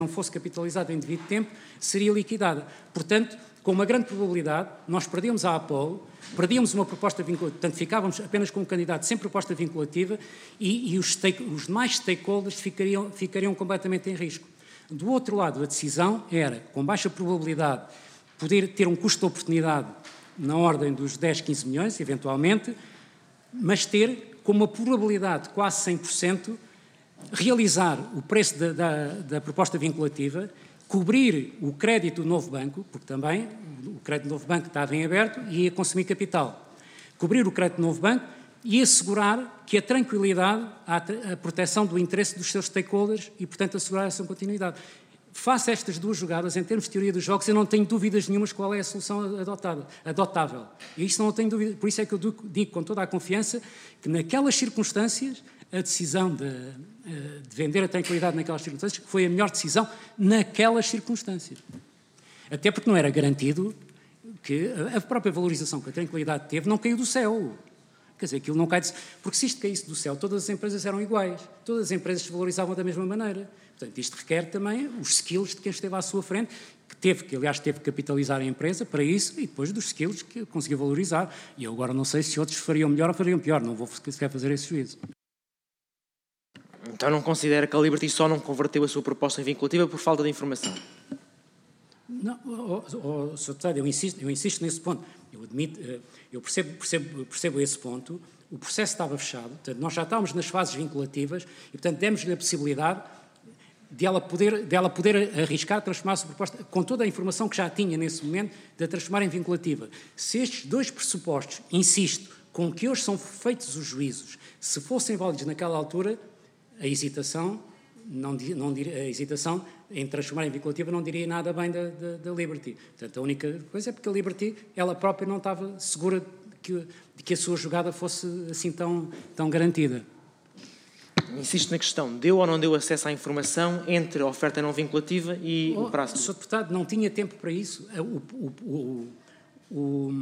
não fosse capitalizada em devido tempo, seria liquidada. Portanto, com uma grande probabilidade, nós perdíamos a Apollo, perdíamos uma proposta vinculativa, portanto, ficávamos apenas com um candidato sem proposta vinculativa e os demais stakeholders ficariam completamente em risco. Do outro lado, a decisão era, com baixa probabilidade, poder ter um custo de oportunidade na ordem dos 10, 15 milhões, eventualmente, mas ter, com uma probabilidade de quase 100%, realizar o preço da proposta vinculativa, cobrir o crédito do novo banco, porque também o crédito do novo banco estava em aberto e ia consumir capital. Cobrir o crédito do novo banco e assegurar que a tranquilidade, a proteção do interesse dos seus stakeholders e, portanto, assegurar essa continuidade. Face a estas duas jogadas, em termos de teoria dos jogos, eu não tenho dúvidas nenhumas qual é a solução adotável. E isso não tenho dúvida, por isso é que eu digo com toda a confiança que naquelas circunstâncias a decisão de vender a tranquilidade naquelas circunstâncias foi a melhor decisão naquelas circunstâncias. Até porque não era garantido que a própria valorização que a tranquilidade teve não caiu do céu. Quer dizer, aquilo não cai do céu. Porque se isto caísse do céu, todas as empresas eram iguais. Todas as empresas se valorizavam da mesma maneira. Portanto, isto requer também os skills de quem esteve à sua frente, que aliás teve que capitalizar a empresa para isso, e depois dos skills que conseguiu valorizar. E eu agora não sei se outros fariam melhor ou fariam pior. Não vou sequer fazer esse juízo. Então não considera que a Liberty só não converteu a sua proposta em vinculativa por falta de informação? Não, Sr. Deputado, eu insisto nesse ponto. Eu admito, eu percebo esse ponto. O processo estava fechado, portanto, nós já estávamos nas fases vinculativas e, portanto, demos-lhe a possibilidade de ela poder arriscar transformar-se proposta, com toda a informação que já tinha nesse momento, de a transformar em vinculativa. Se estes dois pressupostos, insisto, com que hoje são feitos os juízos, se fossem válidos naquela altura, a hesitação em transformar em vinculativa não diria nada bem da Liberty. Portanto, a única coisa é porque a Liberty, ela própria não estava segura de que a sua jogada fosse assim tão garantida. Insisto na questão, deu ou não deu acesso à informação entre a oferta não vinculativa e o prazo? Sr. Deputado, não tinha tempo para isso. O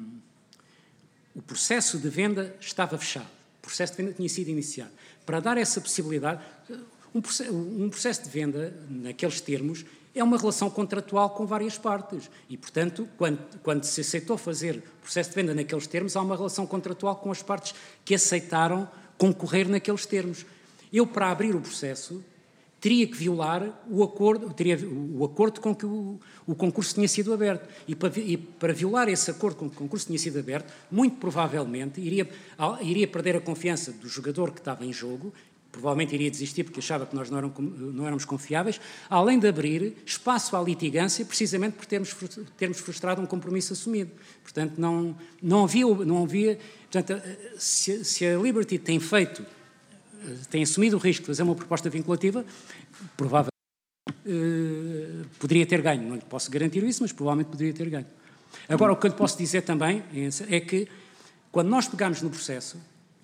processo de venda estava fechado. O processo de venda tinha sido iniciado. Para dar essa possibilidade, um processo de venda, naqueles termos, é uma relação contratual com várias partes. E, portanto, quando se aceitou fazer o processo de venda naqueles termos, há uma relação contratual com as partes que aceitaram concorrer naqueles termos. Eu, para abrir o processo, teria que violar o acordo com que o concurso tinha sido aberto. E para violar esse acordo com que o concurso tinha sido aberto, muito provavelmente iria perder a confiança do jogador que estava em jogo, provavelmente iria desistir porque achava que nós não éramos confiáveis, além de abrir espaço à litigância, precisamente por termos frustrado um compromisso assumido. Portanto, não havia portanto, se a Liberty tem assumido o risco de fazer uma proposta vinculativa, provavelmente poderia ter ganho. Não lhe posso garantir isso, mas provavelmente poderia ter ganho. Agora, o que eu lhe posso dizer também é que, quando nós pegámos no processo,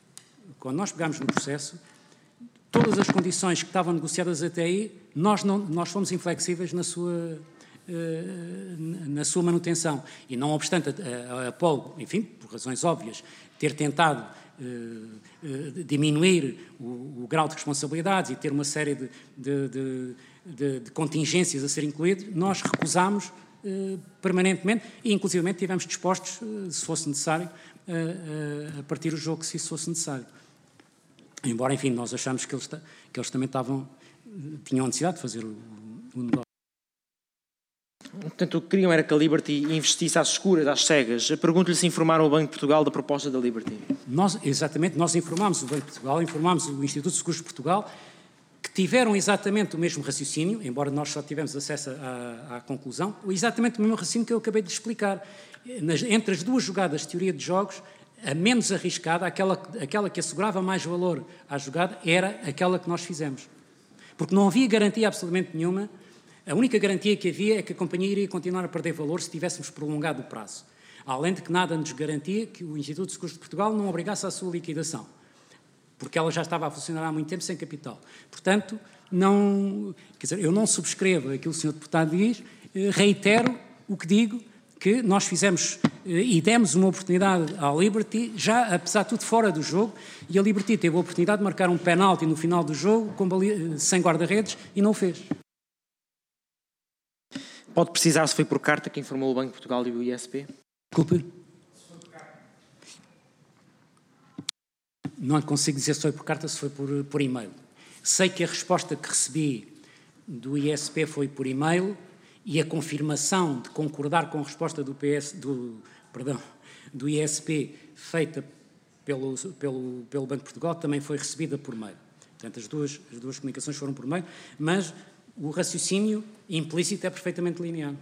todas as condições que estavam negociadas até aí, nós fomos inflexíveis na sua manutenção. E não obstante a Apollo, enfim, por razões óbvias, ter tentado diminuir o grau de responsabilidades e ter uma série de contingências a ser incluídas, nós recusámos permanentemente e, inclusivamente, estivemos dispostos, se fosse necessário, a partir o jogo, se isso fosse necessário. Embora, enfim, nós achamos que eles também tinham a necessidade de fazer o negócio. Portanto, o que queriam era que a Liberty investisse às escuras, às cegas. Pergunto-lhe se informaram o Banco de Portugal da proposta da Liberty. Nós informámos o Banco de Portugal, informámos o Instituto de Seguros de Portugal, que tiveram exatamente o mesmo raciocínio, embora nós só tivemos acesso à conclusão, exatamente o mesmo raciocínio que eu acabei de explicar. Entre as duas jogadas de teoria de jogos, a menos arriscada, aquela que assegurava mais valor à jogada, era aquela que nós fizemos. Porque não havia garantia absolutamente nenhuma. A única garantia que havia é que a companhia iria continuar a perder valor se tivéssemos prolongado o prazo. Além de que nada nos garantia que o Instituto de Seguros de Portugal não obrigasse à sua liquidação, porque ela já estava a funcionar há muito tempo sem capital. Portanto, eu não subscrevo aquilo que o Sr. Deputado diz, reitero o que digo, que nós fizemos e demos uma oportunidade à Liberty, já, apesar de tudo, fora do jogo, e a Liberty teve a oportunidade de marcar um penalti no final do jogo, sem guarda-redes, e não o fez. Pode precisar se foi por carta que informou o Banco de Portugal e o ISP? Desculpe. Não consigo dizer se foi por carta, se foi por e-mail. Sei que a resposta que recebi do ISP foi por e-mail e a confirmação de concordar com a resposta do ISP feita pelo Banco de Portugal também foi recebida por mail. Portanto, as duas comunicações foram por mail, mas o raciocínio implícito é perfeitamente linear.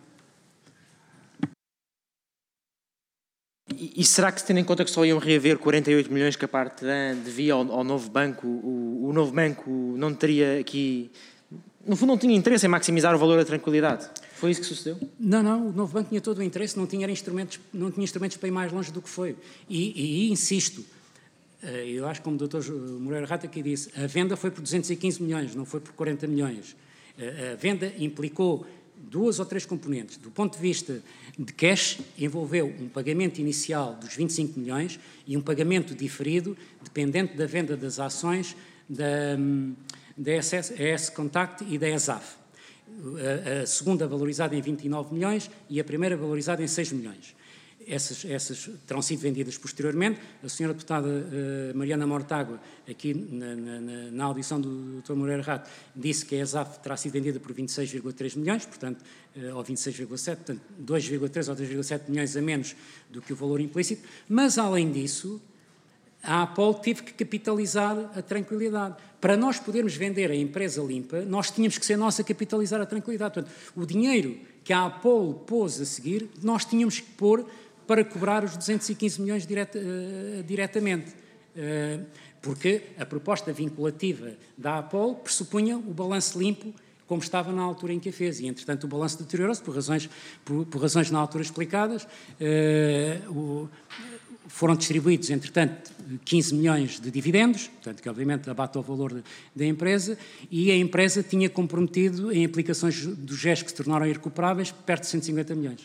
E será que, tendo em conta que só iam reaver 48 milhões que a parte devia ao novo banco, o novo banco não teria aqui... No fundo, não tinha interesse em maximizar o valor da tranquilidade? Foi isso que sucedeu? Não, o novo banco tinha todo o interesse, não tinha instrumentos para ir mais longe do que foi. E insisto, eu acho que como o Dr. Moreira Rata aqui disse, a venda foi por 215 milhões, não foi por 40 milhões. A venda implicou 2 ou 3 componentes. Do ponto de vista de cash, envolveu um pagamento inicial dos 25 milhões e um pagamento diferido, dependente da venda das ações da ES Contact e da ESAF. A segunda valorizada em 29 milhões e a primeira valorizada em 6 milhões. Essas terão sido vendidas posteriormente. A senhora deputada Mariana Mortágua, aqui na audição do Dr. Moreira Rato, disse que a ESAF terá sido vendida por 26,3 milhões, portanto, ou 26,7, portanto, 2,3 ou 2,7 milhões a menos do que o valor implícito, mas, além disso, a Apol teve que capitalizar a tranquilidade. Para nós podermos vender a empresa limpa, nós tínhamos que ser nós a capitalizar a tranquilidade. Portanto, o dinheiro que a Apol pôs a seguir, nós tínhamos que pôr para cobrar os 215 milhões diretamente. Porque a proposta vinculativa da Apol pressupunha o balanço limpo como estava na altura em que a fez. E, entretanto, o balanço deteriorou-se por razões na altura explicadas. Foram distribuídos, entretanto, 15 milhões de dividendos, portanto, que obviamente abate o valor da empresa, e a empresa tinha comprometido em aplicações dos GES que se tornaram irrecuperáveis perto de 150 milhões.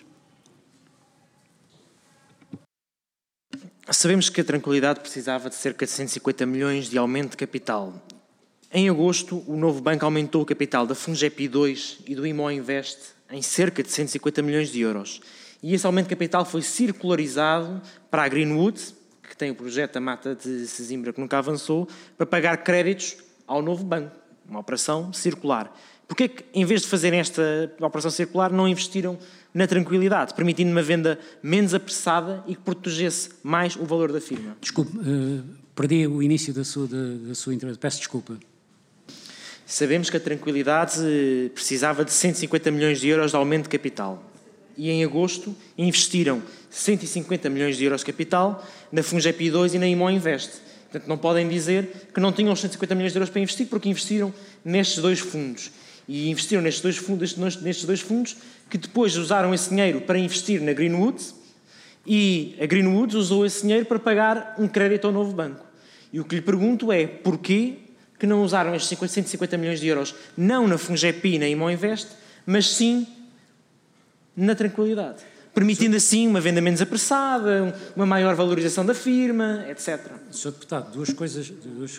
Sabemos que a Tranquilidade precisava de cerca de 150 milhões de aumento de capital. Em agosto, o novo banco aumentou o capital da Fungepi 2 e do Imo Invest em cerca de 150 milhões de euros. E esse aumento de capital foi circularizado para a Greenwood, que tem o projeto da Mata de Sesimbra que nunca avançou, para pagar créditos ao novo banco. Uma operação circular. Porquê que, em vez de fazerem esta operação circular, não investiram na Tranquilidade, permitindo uma venda menos apressada e que protegesse mais o valor da firma? Desculpe, perdi o início da sua intervenção. Peço desculpa. Sabemos que a Tranquilidade precisava de 150 milhões de euros de aumento de capital. E em agosto investiram 150 milhões de euros de capital na Fungepi 2 e na Imo Invest. Portanto, não podem dizer que não tinham os 150 milhões de euros para investir, porque investiram nestes 2 fundos. E investiram nestes dois fundos que depois usaram esse dinheiro para investir na Greenwood, e a Greenwood usou esse dinheiro para pagar um crédito ao novo banco. E o que lhe pergunto é porquê que não usaram estes 150 milhões de euros não na Fungepi e na Imo Invest, mas sim na Tranquilidade, permitindo assim uma venda menos apressada, uma maior valorização da firma, etc. Sr. Deputado, duas coisas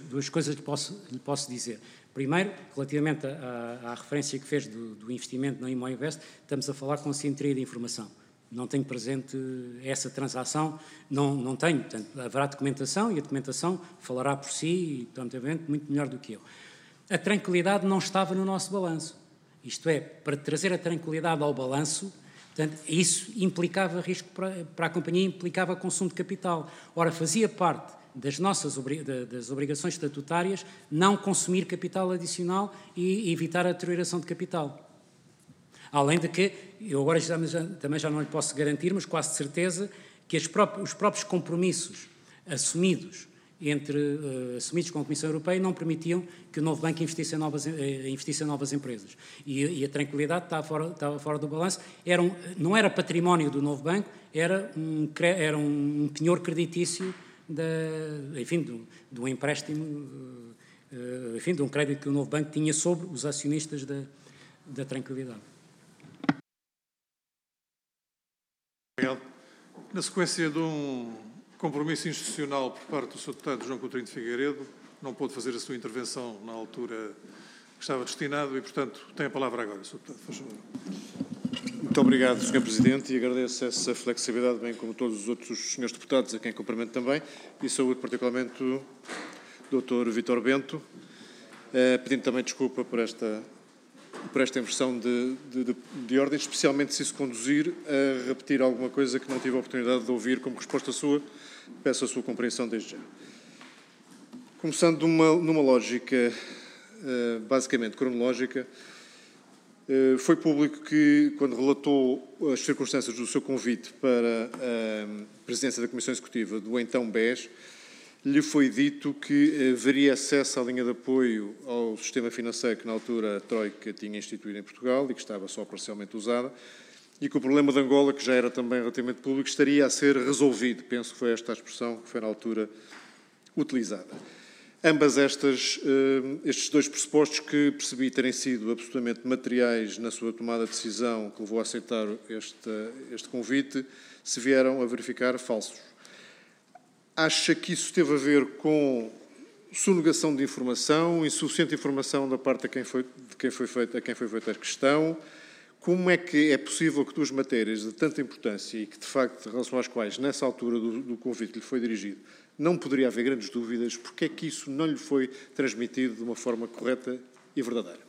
lhe posso dizer. Primeiro, relativamente à referência que fez do investimento na Imo Invest, estamos a falar com simetria de informação. Não tenho presente essa transação, não tenho. Portanto, haverá documentação e a documentação falará por si e, portanto, muito melhor do que eu. A tranquilidade não estava no nosso balanço. Isto é, para trazer a tranquilidade ao balanço, portanto, isso implicava risco para a companhia, implicava consumo de capital. Ora, fazia parte das obrigações estatutárias não consumir capital adicional e evitar a deterioração de capital. Além de que, eu agora também já não lhe posso garantir, mas quase de certeza, que os próprios compromissos assumidos com a Comissão Europeia não permitiam que o novo banco investisse em novas empresas. E a Tranquilidade estava fora do balanço. Não era património do novo banco, era um penhor creditício de um empréstimo, de um crédito que o novo banco tinha sobre os acionistas da Tranquilidade. Obrigado. Na sequência de um compromisso institucional por parte do Sr. Deputado João Coutinho de Figueiredo, não pôde fazer a sua intervenção na altura que estava destinado e, portanto, tem a palavra agora, Sr. Deputado. Faz favor. Muito obrigado, Sr. Presidente, e agradeço essa flexibilidade, bem como todos os outros senhores deputados, a quem cumprimento também, e saúdo particularmente o Dr. Vítor Bento, pedindo também desculpa por esta inversão de ordem, especialmente se isso conduzir a repetir alguma coisa que não tive a oportunidade de ouvir como resposta sua. Peço a sua compreensão desde já. Começando numa lógica basicamente cronológica, foi público que, quando relatou as circunstâncias do seu convite para a presidência da Comissão Executiva do então BES, lhe foi dito que haveria acesso à linha de apoio ao sistema financeiro que, na altura, a Troika tinha instituído em Portugal e que estava só parcialmente usada, e que o problema de Angola, que já era também relativamente público, estaria a ser resolvido. Penso que foi esta a expressão que foi, na altura, utilizada. Ambas estes dois pressupostos, que percebi terem sido absolutamente materiais na sua tomada de decisão que levou a aceitar este convite, se vieram a verificar falsos. Acha que isso teve a ver com sonegação de informação, insuficiente informação da parte de quem foi feita a questão? Como é que é possível que duas matérias de tanta importância e que, de facto, em relação às quais, nessa altura do convite lhe foi dirigido, não poderia haver grandes dúvidas, porque é que isso não lhe foi transmitido de uma forma correta e verdadeira?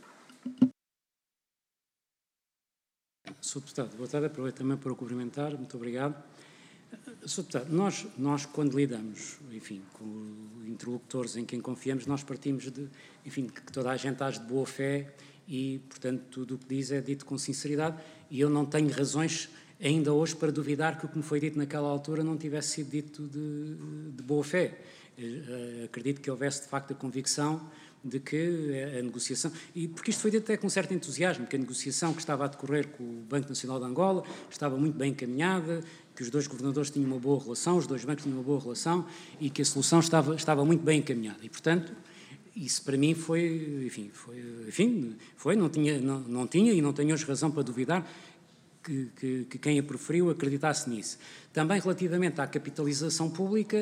Sr. Deputado, boa tarde, aproveito também para o cumprimentar, muito obrigado. Sr. Deputado, nós quando lidamos, enfim, com interlocutores em quem confiamos, nós partimos de, enfim, que toda a gente age de boa fé e, portanto, tudo o que diz é dito com sinceridade, e eu não tenho razões ainda hoje para duvidar que o que me foi dito naquela altura não tivesse sido dito de boa fé. Acredito que houvesse, de facto, a convicção de que a negociação, e porque isto foi dito até com certo entusiasmo, que a negociação que estava a decorrer com o Banco Nacional de Angola estava muito bem encaminhada, que os dois governadores tinham uma boa relação, os dois bancos tinham uma boa relação e que a solução estava muito bem encaminhada. E, portanto, isso para mim não tinha e não tenho hoje razão para duvidar que quem a preferiu acreditasse nisso. Também relativamente à capitalização pública,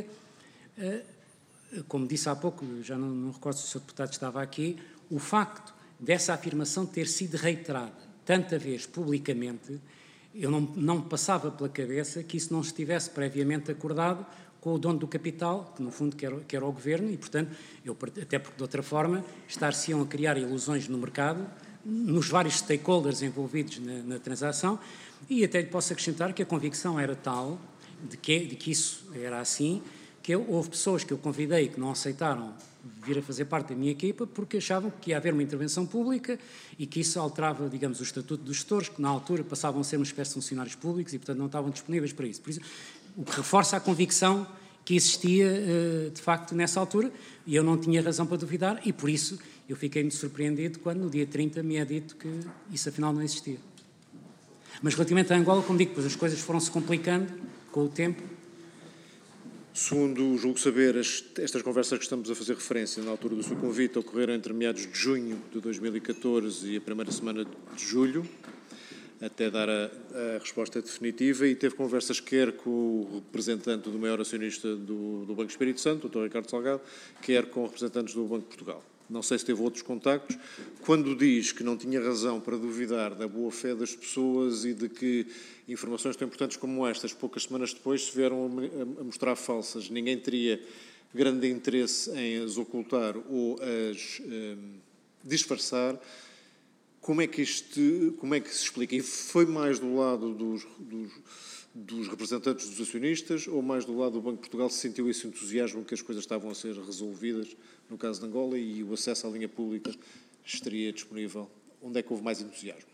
como disse há pouco, já não recordo se o Sr. Deputado estava aqui, o facto dessa afirmação ter sido reiterada tanta vez publicamente, eu não me passava pela cabeça que isso não estivesse previamente acordado com o dono do capital, que no fundo que era o Governo, e portanto, até porque de outra forma estar-se-iam a criar ilusões no mercado, nos vários stakeholders envolvidos na transação, e até lhe posso acrescentar que a convicção era tal de que isso era assim, que houve pessoas que eu convidei que não aceitaram vir a fazer parte da minha equipa porque achavam que ia haver uma intervenção pública e que isso alterava, digamos, o estatuto dos gestores, que na altura passavam a ser uma espécie de funcionários públicos e, portanto, não estavam disponíveis para isso. Por isso, o que reforça a convicção que existia, de facto, nessa altura, e eu não tinha razão para duvidar, e por isso eu fiquei muito surpreendido quando, no dia 30, me é dito que isso, afinal, não existia. Mas, relativamente a Angola, como digo, depois as coisas foram-se complicando com o tempo. Segundo julgo saber, estas conversas que estamos a fazer referência na altura do seu convite ocorreram entre meados de junho de 2014 e a primeira semana de julho, até dar a resposta definitiva, e teve conversas quer com o representante do maior acionista do Banco Espírito Santo, o Dr. Ricardo Salgado, quer com representantes do Banco de Portugal. Não sei se teve outros contactos. Quando diz que não tinha razão para duvidar da boa-fé das pessoas e de que informações tão importantes como estas, poucas semanas depois, se vieram a mostrar falsas, ninguém teria grande interesse em as ocultar ou as disfarçar, como é que se explica? E foi mais do lado dos representantes dos acionistas ou mais do lado do Banco de Portugal se sentiu esse entusiasmo que as coisas estavam a ser resolvidas no caso de Angola e o acesso à linha pública estaria disponível? Onde é que houve mais entusiasmo?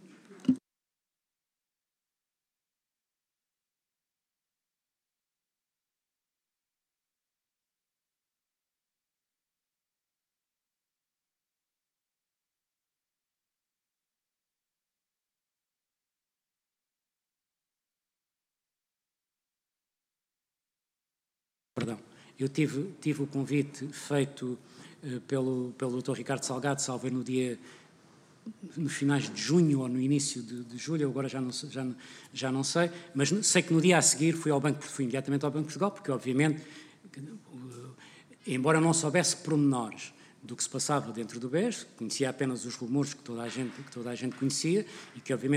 Perdão, eu tive o convite feito pelo Dr. Ricardo Salgado, salvo nos finais de junho ou no início de julho, agora já não sei, mas sei que no dia a seguir fui imediatamente ao Banco de Portugal, porque obviamente, embora eu não soubesse pormenores do que se passava dentro do BES, conhecia apenas os rumores que toda a gente conhecia e que obviamente